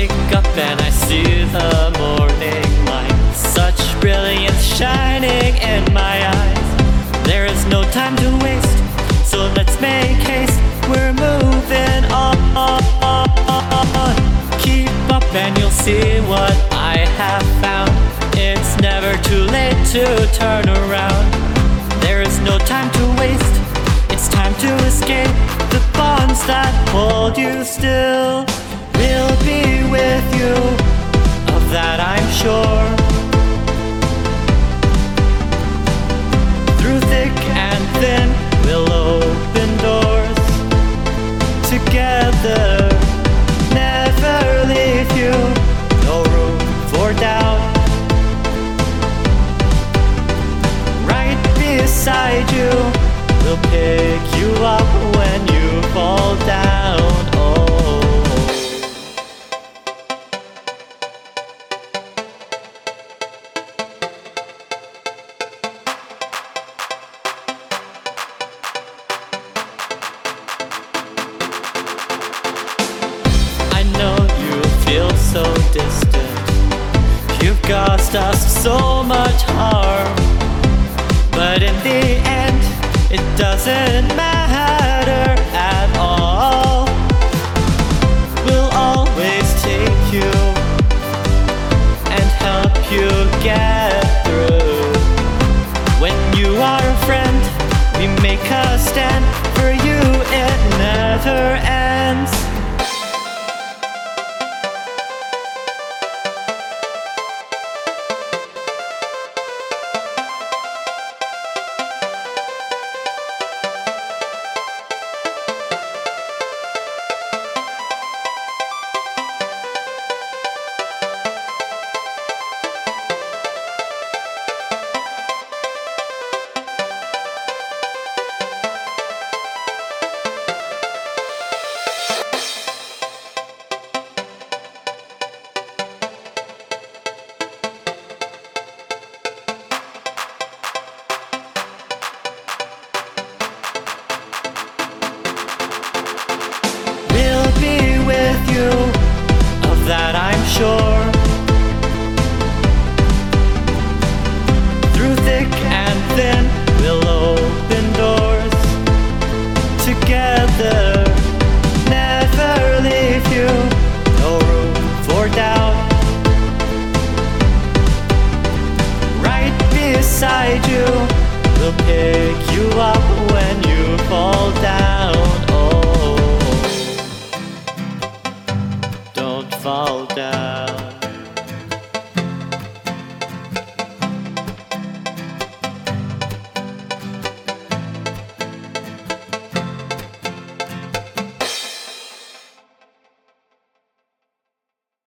wake up and I see the morning light, such brilliance shining in my eyes. There is no time to waste, so let's make haste. We're moving on. Keep up and you'll see what I have found. It's never too late to turn around. There is no time to waste, it's time to escape. The bonds that hold you still will be with you, of that I'm sure. Through thick and thin, we'll open doors together, never leave you, no room for doubt. Right beside you, we'll pick you up when you fall down. Oh, I know you feel so distant. You've caused us so much harm, but in the end, it doesn't matter at all. We'll always take you and help you get through. When you are a friend, we make a stand. For you, it never ends. Of that I'm sure. Through thick and thin, we'll open doors together, never leave you, no room for doubt. Right beside you, we'll pick you up when you fall down. Oh, don't fall down.